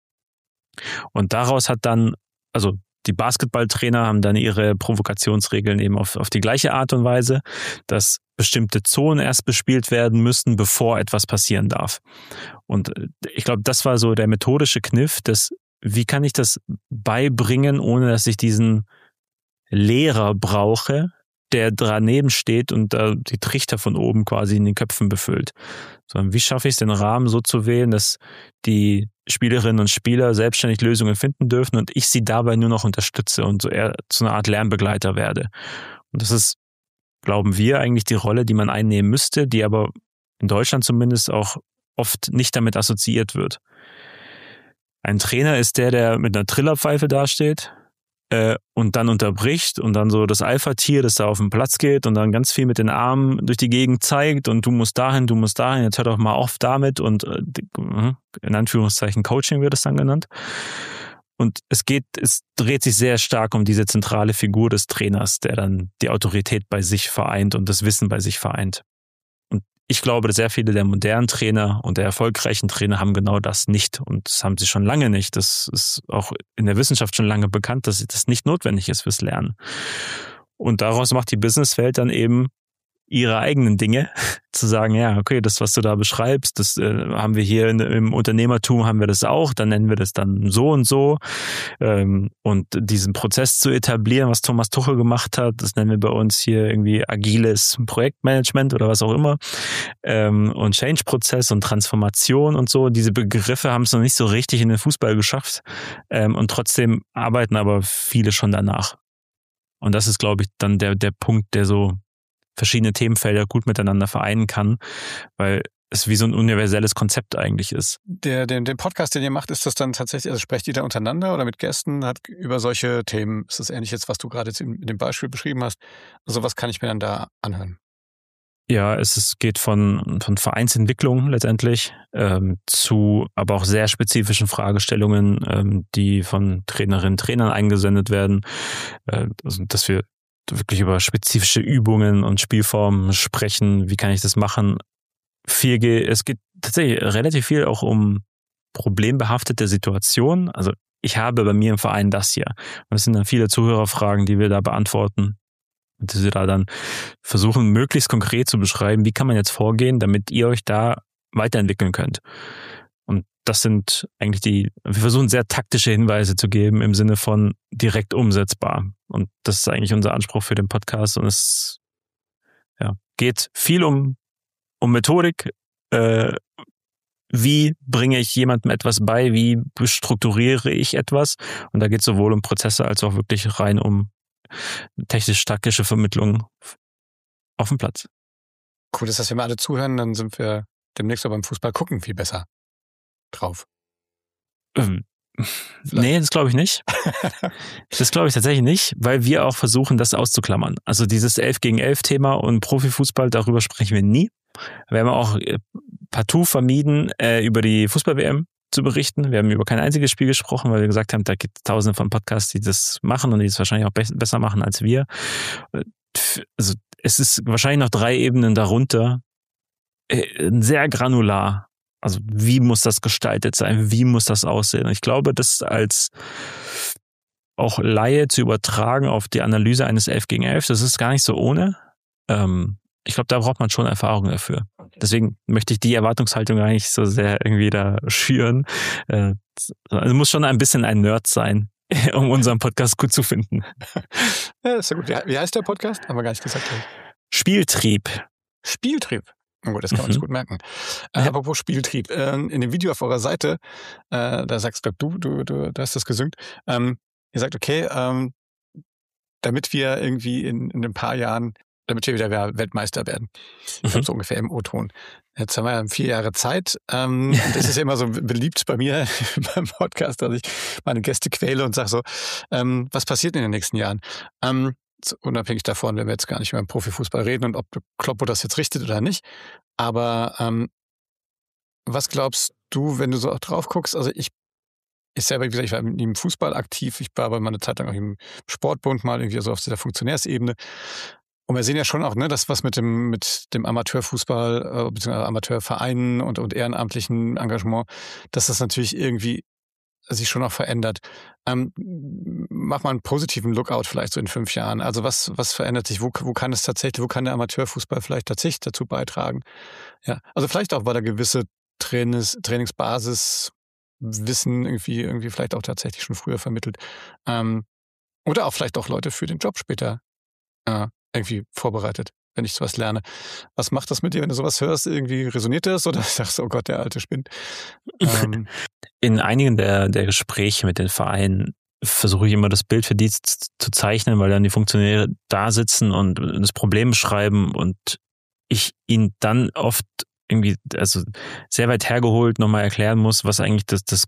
S1: Und daraus hat dann, also die Basketballtrainer haben dann ihre Provokationsregeln eben auf, auf die gleiche Art und Weise, dass bestimmte Zonen erst bespielt werden müssen, bevor etwas passieren darf. Und ich glaube, das war so der methodische Kniff, dass wie kann ich das beibringen, ohne dass ich diesen Lehrer brauche, der daneben steht und da die Trichter von oben quasi in den Köpfen befüllt. Sondern wie schaffe ich es, den Rahmen so zu wählen, dass die Spielerinnen und Spieler selbstständig Lösungen finden dürfen und ich sie dabei nur noch unterstütze und so eher zu einer Art Lernbegleiter werde. Und das ist, glauben wir, eigentlich die Rolle, die man einnehmen müsste, die aber in Deutschland zumindest auch oft nicht damit assoziiert wird. Ein Trainer ist der, der mit einer Trillerpfeife dasteht äh, und dann unterbricht und dann so das Alpha-Tier, das da auf den Platz geht und dann ganz viel mit den Armen durch die Gegend zeigt und du musst dahin, du musst dahin, jetzt hör doch mal auf damit und äh, in Anführungszeichen Coaching wird es dann genannt. Und es geht, es dreht sich sehr stark um diese zentrale Figur des Trainers, der dann die Autorität bei sich vereint und das Wissen bei sich vereint. Und ich glaube, dass sehr viele der modernen Trainer und der erfolgreichen Trainer haben genau das nicht. Und das haben sie schon lange nicht. Das ist auch in der Wissenschaft schon lange bekannt, dass das nicht notwendig ist fürs Lernen. Und daraus macht die Businesswelt dann eben ihre eigenen Dinge, zu sagen, ja, okay, das, was du da beschreibst, das äh, haben wir hier in, im Unternehmertum, haben wir das auch, dann nennen wir das dann so und so. Ähm, und diesen Prozess zu etablieren, was Thomas Tuchel gemacht hat, das nennen wir bei uns hier irgendwie agiles Projektmanagement oder was auch immer. Ähm, und Change-Prozess und Transformation und so, diese Begriffe haben es noch nicht so richtig in den Fußball geschafft. Ähm, und trotzdem arbeiten aber viele schon danach. Und das ist, glaube ich, dann der, der Punkt, der so verschiedene Themenfelder gut miteinander vereinen kann, weil es wie so ein universelles Konzept eigentlich ist.
S3: Der, den, den Podcast, den ihr macht, ist das dann tatsächlich, also sprecht ihr da untereinander oder mit Gästen, hat über solche Themen, ist das ähnlich jetzt, was du gerade jetzt in, in dem Beispiel beschrieben hast? Also was kann ich mir dann da anhören?
S1: Ja, es ist, geht von, von Vereinsentwicklung letztendlich ähm, zu aber auch sehr spezifischen Fragestellungen, ähm, die von Trainerinnen und Trainern eingesendet werden, äh, also, dass wir wirklich über spezifische Übungen und Spielformen sprechen. Wie kann ich das machen? Viel ge- es geht tatsächlich relativ viel auch um problembehaftete Situationen. Also ich habe bei mir im Verein das hier. Und das sind dann viele Zuhörerfragen, die wir da beantworten. Und dass wir da dann versuchen, möglichst konkret zu beschreiben, wie kann man jetzt vorgehen, damit ihr euch da weiterentwickeln könnt. Und das sind eigentlich die, wir versuchen sehr taktische Hinweise zu geben im Sinne von direkt umsetzbar. Und das ist eigentlich unser Anspruch für den Podcast. Und es ja, geht viel um, um Methodik. Äh, wie bringe ich jemandem etwas bei? Wie strukturiere ich etwas? Und da geht es sowohl um Prozesse als auch wirklich rein um technisch-taktische Vermittlung auf dem Platz.
S3: Cool, dass das, wenn wir alle zuhören, dann sind wir demnächst auch beim Fußball gucken viel besser drauf.
S1: Ähm, nee, das glaube ich nicht. Das glaube ich tatsächlich nicht, weil wir auch versuchen, das auszuklammern. Also dieses elf gegen elf Thema und Profifußball, darüber sprechen wir nie. Wir haben auch partout vermieden, äh, über die Fußball-W M zu berichten. Wir haben über kein einziges Spiel gesprochen, weil wir gesagt haben, da gibt es tausende von Podcasts, die das machen und die es wahrscheinlich auch be- besser machen als wir. Also es ist wahrscheinlich noch drei Ebenen darunter, äh, sehr granular. Also wie muss das gestaltet sein? Wie muss das aussehen? Ich glaube, das als auch Laie zu übertragen auf die Analyse eines elf gegen elf, das ist gar nicht so ohne. Ähm, ich glaube, da braucht man schon Erfahrung dafür. Deswegen möchte ich die Erwartungshaltung gar nicht so sehr irgendwie da schüren. Äh, es muss schon ein bisschen ein Nerd sein, um unseren Podcast gut zu finden.
S3: Ja, ist ja gut. Wie heißt der Podcast? Haben wir gar nicht gesagt.
S1: Spieltrieb.
S3: Spieltrieb. Oh gut, das kann man
S1: Mhm.
S3: sich gut merken. Äh,
S1: Ja.
S3: Apropos Spieltrieb. Äh, in dem Video auf eurer Seite, äh, da sagst du, du, du, du, du hast das gesynkt. Ähm, ihr sagt, okay, ähm, damit wir irgendwie in, in ein paar Jahren, damit wir wieder Weltmeister werden. Ich
S1: Mhm.
S3: glaube, so ungefähr im O-Ton. Jetzt haben wir ja vier Jahre Zeit. Ähm, und das ist ja immer so beliebt bei mir beim Podcast, dass ich meine Gäste quäle und sage so, ähm, was passiert in den nächsten Jahren? Ähm, unabhängig davon, wenn wir jetzt gar nicht mehr im Profifußball reden und ob Kloppo das jetzt richtet oder nicht. Aber ähm, was glaubst du, wenn du so auch drauf guckst? Also ich, ich selber, wie gesagt, ich war im Fußball aktiv. Ich war aber mal eine Zeit lang auch im Sportbund mal irgendwie so auf dieser Funktionärsebene. Und wir sehen ja schon auch, ne, das, was mit dem, mit dem Amateurfußball, äh, beziehungsweise Amateurvereinen und, und ehrenamtlichen Engagement, dass das natürlich irgendwie sich schon auch verändert. Ähm, mach mal einen positiven Lookout vielleicht so in fünf Jahren. Also was, was verändert sich? Wo, wo kann es tatsächlich, wo kann der Amateurfußball vielleicht tatsächlich dazu beitragen? Ja, also vielleicht auch, weil da gewisse Trainings, Trainingsbasis, Wissen irgendwie, irgendwie vielleicht auch tatsächlich schon früher vermittelt. Ähm, oder auch vielleicht auch Leute für den Job später äh, irgendwie vorbereitet, wenn ich sowas lerne. Was macht das mit dir, wenn du sowas hörst? Irgendwie resoniert das oder sagst du, oh Gott, der Alte spinnt? Ähm,
S1: In einigen der, der Gespräche mit den Vereinen versuche ich immer das Bild für die zu, zu zeichnen, weil dann die Funktionäre da sitzen und das Problem beschreiben und ich ihnen dann oft irgendwie, also sehr weit hergeholt nochmal erklären muss, was eigentlich das, das Grund,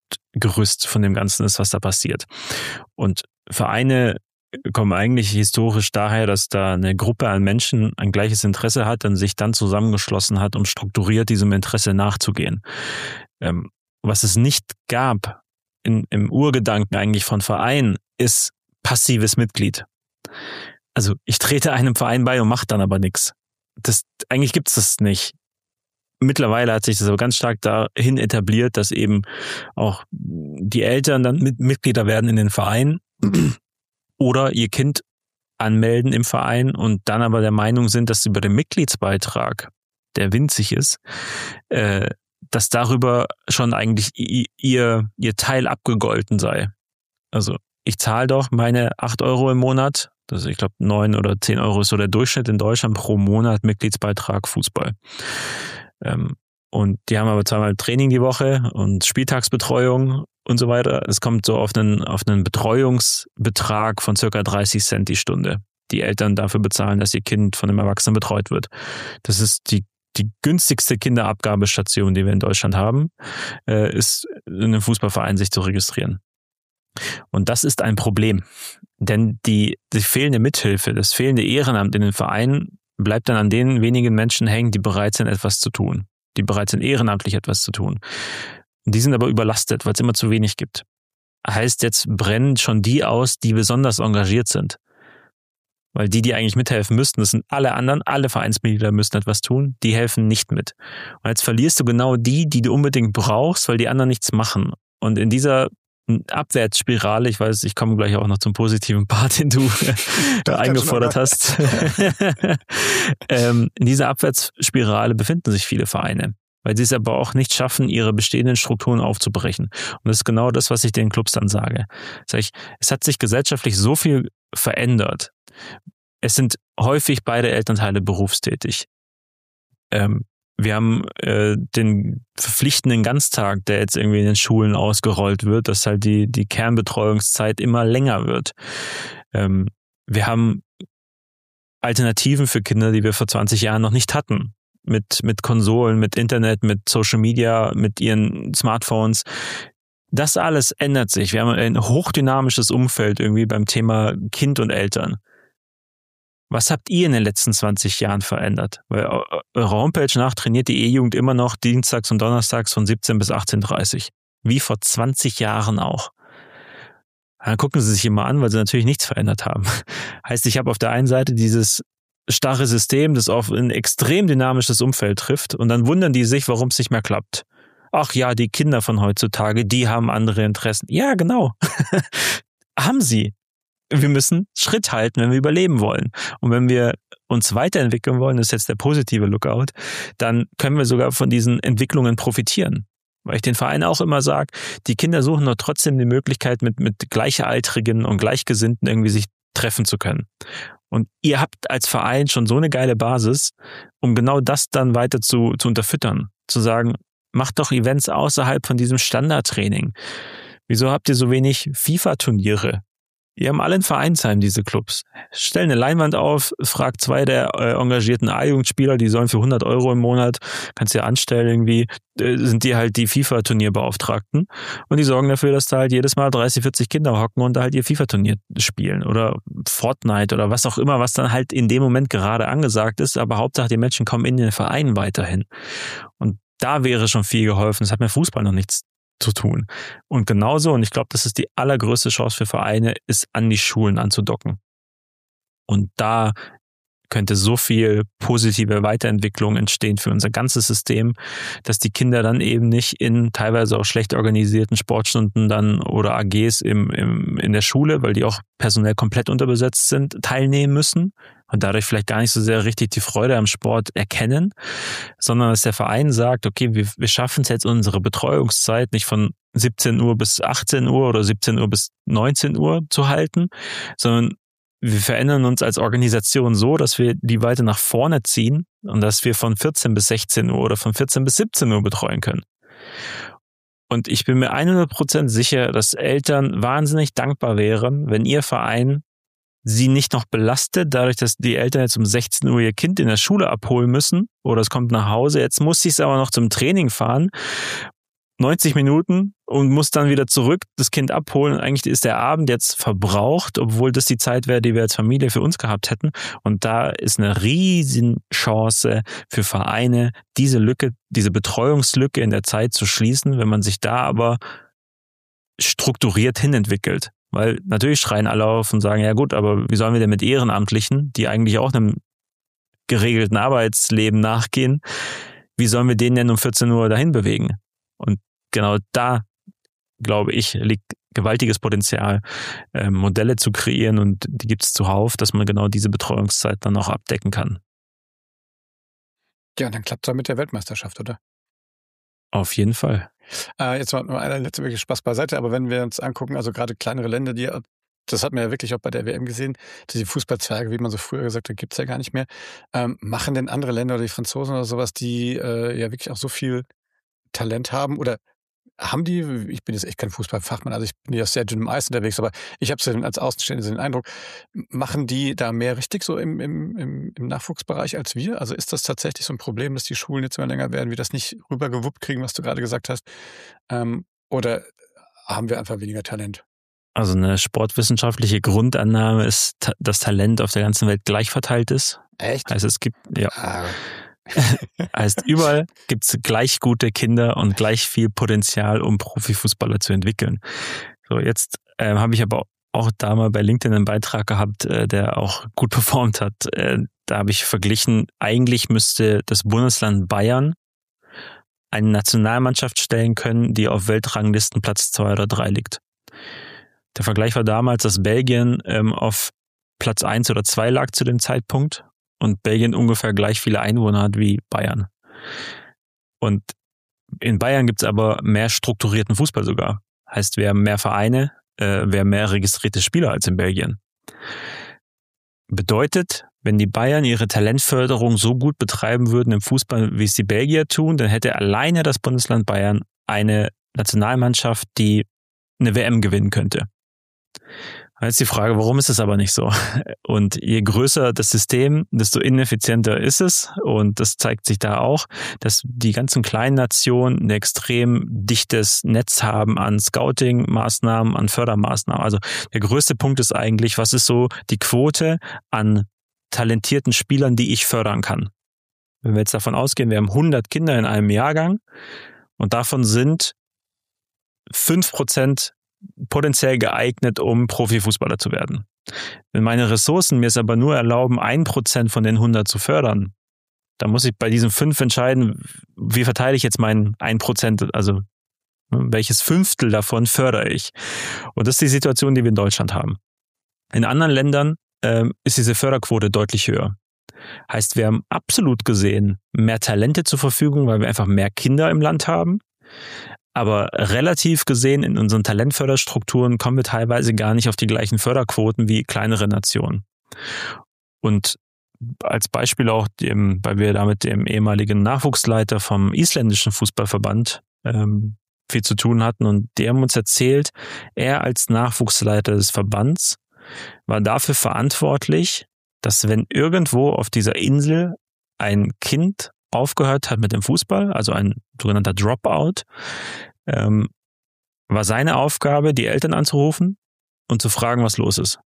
S1: Grundgerüst von dem Ganzen ist, was da passiert. Und Vereine kommen eigentlich historisch daher, dass da eine Gruppe an Menschen ein gleiches Interesse hat und sich dann zusammengeschlossen hat, um strukturiert diesem Interesse nachzugehen. Ähm, was es nicht gab in, im Urgedanken eigentlich von Vereinen, ist passives Mitglied. Also ich trete einem Verein bei und mache dann aber nichts. Das, eigentlich gibt's das nicht. Mittlerweile hat sich das aber ganz stark dahin etabliert, dass eben auch die Eltern dann mit Mitglieder werden in den Verein oder ihr Kind anmelden im Verein und dann aber der Meinung sind, dass über den Mitgliedsbeitrag, der winzig ist, äh, dass darüber schon eigentlich ihr, ihr Teil abgegolten sei. Also ich zahle doch meine acht Euro im Monat, also ich glaube neun oder zehn Euro ist so der Durchschnitt in Deutschland pro Monat Mitgliedsbeitrag Fußball. Ähm, und die haben aber zweimal Training die Woche und Spieltagsbetreuung und so weiter. Es kommt so auf einen, auf einen Betreuungsbetrag von circa dreißig Cent die Stunde. Die Eltern dafür bezahlen, dass ihr Kind von einem Erwachsenen betreut wird. Das ist die Die günstigste Kinderabgabestation, die wir in Deutschland haben, äh, ist in einem Fußballverein sich zu registrieren. Und das ist ein Problem, denn die, die fehlende Mithilfe, das fehlende Ehrenamt in den Vereinen bleibt dann an den wenigen Menschen hängen, die bereit sind, etwas zu tun, die bereit sind, ehrenamtlich etwas zu tun. Und die sind aber überlastet, weil es immer zu wenig gibt. Heißt, jetzt brennen schon die aus, die besonders engagiert sind. Weil die, die eigentlich mithelfen müssten, das sind alle anderen, alle Vereinsmitglieder müssen etwas tun, die helfen nicht mit. Und jetzt verlierst du genau die, die du unbedingt brauchst, weil die anderen nichts machen. Und in dieser Abwärtsspirale, ich weiß, ich komme gleich auch noch zum positiven Part, den du eingefordert hast. ähm, in dieser Abwärtsspirale befinden sich viele Vereine, weil sie es aber auch nicht schaffen, ihre bestehenden Strukturen aufzubrechen. Und das ist genau das, was ich den Clubs dann sage. Sag ich, es hat sich gesellschaftlich so viel verändert. Es sind häufig beide Elternteile berufstätig. Ähm, wir haben äh, den verpflichtenden Ganztag, der jetzt irgendwie in den Schulen ausgerollt wird, dass halt die, die Kernbetreuungszeit immer länger wird. Ähm, wir haben Alternativen für Kinder, die wir vor zwanzig Jahren noch nicht hatten. Mit, mit Konsolen, mit Internet, mit Social Media, mit ihren Smartphones. Das alles ändert sich. Wir haben ein hochdynamisches Umfeld irgendwie beim Thema Kind und Eltern. Was habt ihr in den letzten zwanzig Jahren verändert? Weil eure Homepage nach trainiert die E-Jugend immer noch dienstags und donnerstags von siebzehn bis achtzehn Uhr dreißig. Wie vor zwanzig Jahren auch. Dann gucken sie sich immer an, weil sie natürlich nichts verändert haben. Heißt, ich habe auf der einen Seite dieses starre System, das auf ein extrem dynamisches Umfeld trifft und dann wundern die sich, warum es nicht mehr klappt. Ach ja, die Kinder von heutzutage, die haben andere Interessen. Ja, genau. Haben sie. Wir müssen Schritt halten, wenn wir überleben wollen. Und wenn wir uns weiterentwickeln wollen, das ist jetzt der positive Lookout, dann können wir sogar von diesen Entwicklungen profitieren. Weil ich den Verein auch immer sage, die Kinder suchen doch trotzdem die Möglichkeit, mit, mit Gleichaltrigen und Gleichgesinnten irgendwie sich treffen zu können. Und ihr habt als Verein schon so eine geile Basis, um genau das dann weiter zu, zu unterfüttern. Zu sagen, macht doch Events außerhalb von diesem Standardtraining. Wieso habt ihr so wenig FIFA-Turniere? Die haben alle ein Vereinsheim, diese Clubs. Stell eine Leinwand auf, frag zwei der äh, engagierten A-Jugendspieler, die sollen für hundert Euro im Monat, kannst du ja anstellen irgendwie, äh, sind die halt die FIFA-Turnierbeauftragten und die sorgen dafür, dass da halt jedes Mal dreißig, vierzig Kinder hocken und da halt ihr FIFA-Turnier spielen oder Fortnite oder was auch immer, was dann halt in dem Moment gerade angesagt ist, aber Hauptsache die Menschen kommen in den Verein weiterhin. Und da wäre schon viel geholfen. Das hat mit Fußball noch nichts zu tun. Und genauso, und ich glaube, das ist die allergrößte Chance für Vereine, ist an die Schulen anzudocken. Und da könnte so viel positive Weiterentwicklung entstehen für unser ganzes System, dass die Kinder dann eben nicht in teilweise auch schlecht organisierten Sportstunden dann oder A Gs im, im, in der Schule, weil die auch personell komplett unterbesetzt sind, teilnehmen müssen und dadurch vielleicht gar nicht so sehr richtig die Freude am Sport erkennen, sondern dass der Verein sagt, okay, wir, wir schaffen es jetzt unsere Betreuungszeit nicht von siebzehn Uhr bis achtzehn Uhr oder siebzehn Uhr bis neunzehn Uhr zu halten, sondern wir verändern uns als Organisation so, dass wir die weiter nach vorne ziehen und dass wir von vierzehn bis sechzehn Uhr oder von vierzehn bis siebzehn Uhr betreuen können. Und ich bin mir hundert Prozent sicher, dass Eltern wahnsinnig dankbar wären, wenn ihr Verein sie nicht noch belastet, dadurch, dass die Eltern jetzt um sechzehn Uhr ihr Kind in der Schule abholen müssen oder es kommt nach Hause, jetzt muss sie es aber noch zum Training fahren. neunzig Minuten und muss dann wieder zurück das Kind abholen. Und eigentlich ist der Abend jetzt verbraucht, obwohl das die Zeit wäre, die wir als Familie für uns gehabt hätten. Und da ist eine riesen Chance für Vereine, diese Lücke, diese Betreuungslücke in der Zeit zu schließen, wenn man sich da aber strukturiert hinentwickelt. Weil natürlich schreien alle auf und sagen, ja gut, aber wie sollen wir denn mit Ehrenamtlichen, die eigentlich auch einem geregelten Arbeitsleben nachgehen, wie sollen wir den denn um vierzehn Uhr dahin bewegen? Und genau da, glaube ich, liegt gewaltiges Potenzial, äh, Modelle zu kreieren, und die gibt es zuhauf, dass man genau diese Betreuungszeit dann auch abdecken kann.
S3: Ja, und dann klappt es auch mit der Weltmeisterschaft, oder?
S1: Auf jeden Fall.
S3: Äh, jetzt mal nur einer letzte wirklich Spaß beiseite, aber wenn wir uns angucken, also gerade kleinere Länder, die, das hat man ja wirklich auch bei der W M gesehen, diese Fußballzwerge, wie man so früher gesagt hat, gibt es ja gar nicht mehr. Ähm, machen denn andere Länder oder die Franzosen oder sowas, die äh, ja wirklich auch so viel Talent haben, oder haben die, ich bin jetzt echt kein Fußballfachmann, also ich bin ja sehr dünn im Eis unterwegs, aber ich habe so als Außenstehender so den Eindruck, machen die da mehr richtig so im, im, im, im Nachwuchsbereich als wir? Also ist das tatsächlich so ein Problem, dass die Schulen jetzt immer länger werden, wir das nicht rübergewuppt kriegen, was du gerade gesagt hast? Ähm, oder haben wir einfach weniger Talent?
S1: Also eine sportwissenschaftliche Grundannahme ist, dass Talent auf der ganzen Welt gleich verteilt ist.
S3: Echt?
S1: Also es gibt, ja.
S3: Ah.
S1: Heißt, überall gibt es gleich gute Kinder und gleich viel Potenzial, um Profifußballer zu entwickeln. So, jetzt äh, habe ich aber auch da mal bei LinkedIn einen Beitrag gehabt, äh, der auch gut performt hat. Äh, da habe ich verglichen, eigentlich müsste das Bundesland Bayern eine Nationalmannschaft stellen können, die auf Weltranglisten Platz zwei oder drei liegt. Der Vergleich war damals, dass Belgien ähm, auf Platz eins oder zwei lag zu dem Zeitpunkt und Belgien ungefähr gleich viele Einwohner hat wie Bayern. Und in Bayern gibt es aber mehr strukturierten Fußball sogar. Heißt, wir haben mehr Vereine, äh, wir haben mehr registrierte Spieler als in Belgien. Bedeutet, wenn die Bayern ihre Talentförderung so gut betreiben würden im Fußball, wie es die Belgier tun, dann hätte alleine das Bundesland Bayern eine Nationalmannschaft, die eine W M gewinnen könnte. Jetzt die Frage, warum ist es aber nicht so? Und je größer das System, desto ineffizienter ist es. Und das zeigt sich da auch, dass die ganzen kleinen Nationen ein extrem dichtes Netz haben an Scouting-Maßnahmen, an Fördermaßnahmen. Also der größte Punkt ist eigentlich, was ist so die Quote an talentierten Spielern, die ich fördern kann? Wenn wir jetzt davon ausgehen, wir haben hundert Kinder in einem Jahrgang und davon sind fünf Prozent potenziell geeignet, um Profifußballer zu werden. Wenn meine Ressourcen mir es aber nur erlauben, ein Prozent von den hundert zu fördern, dann muss ich bei diesen fünf entscheiden, wie verteile ich jetzt mein ein Prozent, also welches Fünftel davon fördere ich. Und das ist die Situation, die wir in Deutschland haben. In anderen Ländern ähm, ist diese Förderquote deutlich höher. Heißt, wir haben absolut gesehen mehr Talente zur Verfügung, weil wir einfach mehr Kinder im Land haben. Aber relativ gesehen in unseren Talentförderstrukturen kommen wir teilweise gar nicht auf die gleichen Förderquoten wie kleinere Nationen. Und als Beispiel auch, dem, weil wir da mit dem ehemaligen Nachwuchsleiter vom isländischen Fußballverband ähm, viel zu tun hatten, und die haben uns erzählt, er als Nachwuchsleiter des Verbands war dafür verantwortlich, dass wenn irgendwo auf dieser Insel ein Kind aufgehört hat mit dem Fußball, also ein sogenannter Dropout, ähm, war seine Aufgabe, die Eltern anzurufen und zu fragen, was los ist.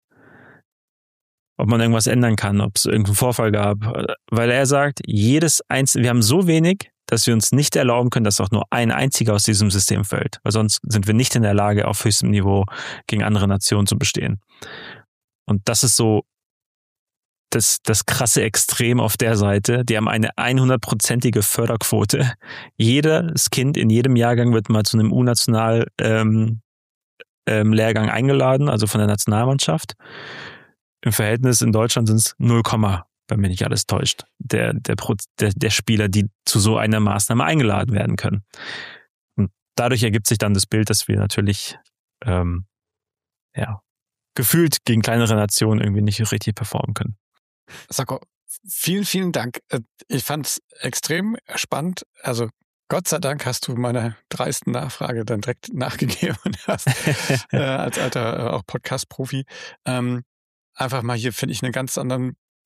S1: Ob man irgendwas ändern kann, ob es irgendeinen Vorfall gab. Weil er sagt, jedes Einzelne, wir haben so wenig, dass wir uns nicht erlauben können, dass auch nur ein einziger aus diesem System fällt. Weil sonst sind wir nicht in der Lage, auf höchstem Niveau gegen andere Nationen zu bestehen. Und das ist so Das, das krasse Extrem auf der Seite. Die haben eine hundertprozentige Förderquote. Jedes Kind in jedem Jahrgang wird mal zu einem U-National ähm, ähm, Lehrgang eingeladen, also von der Nationalmannschaft. Im Verhältnis in Deutschland sind es null, wenn mich nicht alles täuscht, der, der, der, der Spieler, die zu so einer Maßnahme eingeladen werden können. Und dadurch ergibt sich dann das Bild, dass wir natürlich ähm, ja, gefühlt gegen kleinere Nationen irgendwie nicht richtig performen können.
S3: Sacco, vielen, vielen Dank. Ich fand es extrem spannend. Also Gott sei Dank hast du meiner dreisten Nachfrage dann direkt nachgegeben und hast äh, als alter äh, auch Podcast-Profi ähm, einfach mal hier, finde ich, einen ganz anderen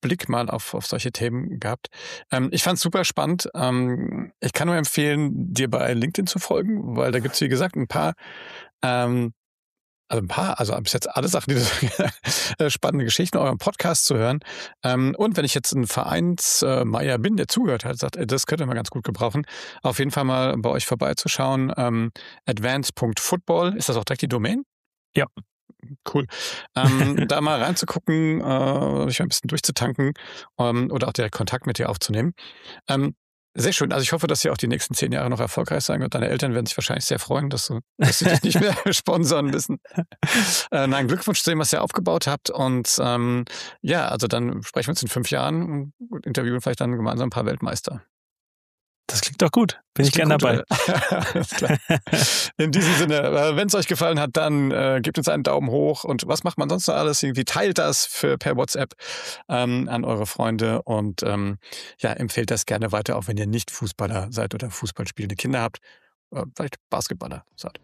S3: Blick mal auf, auf solche Themen gehabt. Ähm, ich fand es super spannend. Ähm, ich kann nur empfehlen, dir bei LinkedIn zu folgen, weil da gibt es, wie gesagt, ein paar ähm, Also ein paar, also bis jetzt alle Sachen, diese spannende Geschichten, euren Podcast zu hören. Und wenn ich jetzt ein Vereinsmeier bin, der zugehört hat, sagt, das könnte man ganz gut gebrauchen, auf jeden Fall mal bei euch vorbeizuschauen. Ähm, advance Punkt football, ist das auch direkt die Domain?
S1: Ja.
S3: Cool. Ähm, da mal reinzugucken, äh, mich mal ein bisschen durchzutanken ähm, oder auch direkt Kontakt mit dir aufzunehmen. Ähm, Sehr schön. Also ich hoffe, dass ihr auch die nächsten zehn Jahre noch erfolgreich sein wird. Deine Eltern werden sich wahrscheinlich sehr freuen, dass, du, dass sie dich nicht mehr sponsern müssen. Äh, nein, Glückwunsch zu dem, was ihr aufgebaut habt. Und ähm, ja, also dann sprechen wir uns in fünf Jahren und interviewen vielleicht dann gemeinsam ein paar Weltmeister.
S1: Das klingt doch gut. Bin das ich gern dabei.
S3: Alles klar. In diesem Sinne, wenn es euch gefallen hat, dann äh, gebt uns einen Daumen hoch. Und was macht man sonst noch alles? Irgendwie teilt das für, per WhatsApp ähm, an eure Freunde und ähm, ja, empfehlt das gerne weiter, auch wenn ihr nicht Fußballer seid oder Fußballspielende Kinder habt. Äh, vielleicht Basketballer seid.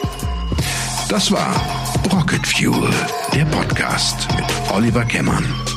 S2: Das war Rocket Fuel, der Podcast mit Oliver Kemmern.